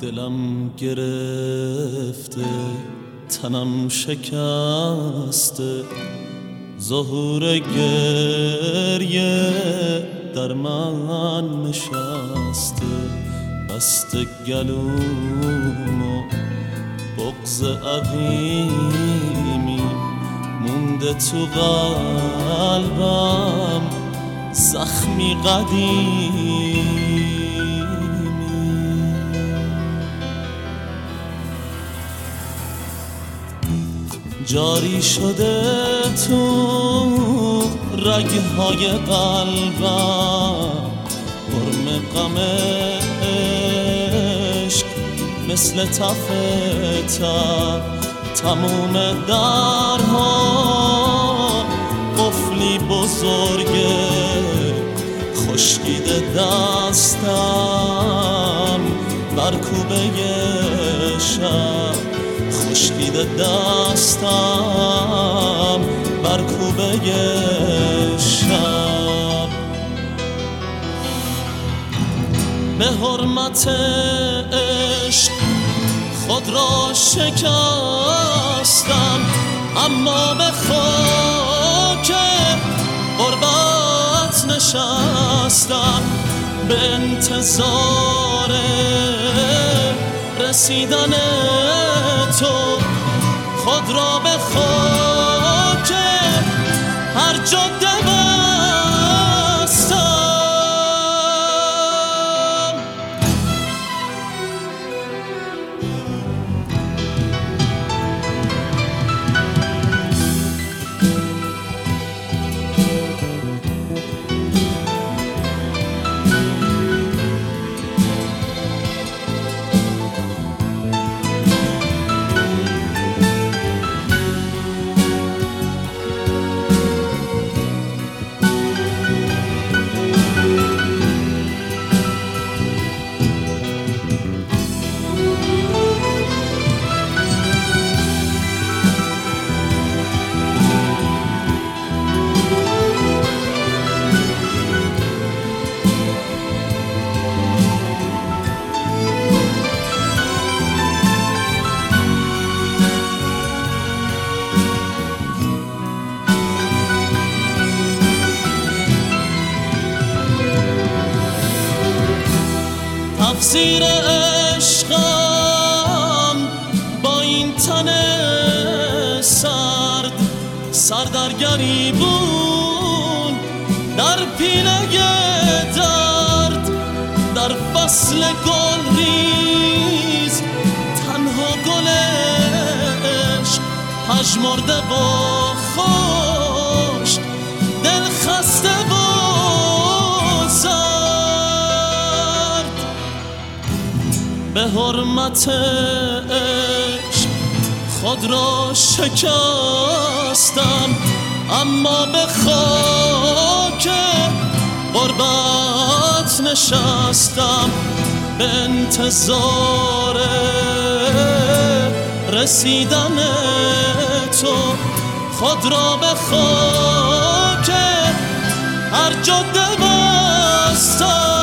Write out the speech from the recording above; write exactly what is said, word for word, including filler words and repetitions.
دلم گرفته تنم شکسته، ظهور گریه در من نشسته، بسته گلوم و بغض عقیمی مونده تو قلبم زخمی قدیمی. جاری شده تو رگهای قلبم غرم غم عشق مثل تف تب، تموم درها قفلی بزرگه، خشکیده دستم بر کوبه شب، خشکیده دستم بر کوبه شب. به حرمت عشق خود را شکستم، اما به خاک غربت نشستم، به انتظار رسیدن تو خود را به خاک هر جاده بستم. تفسیر عشقم با این تن سرد، سردرگری بود در پینه درد، در فصل گل ریز تنها گل عشق پژمرده و خشک، دل خسته و به حرمت عشق خود را شکستم، اما به خاک غربت نشستم، به انتظار رسیدن تو خود را به خاک هر جاده بستم.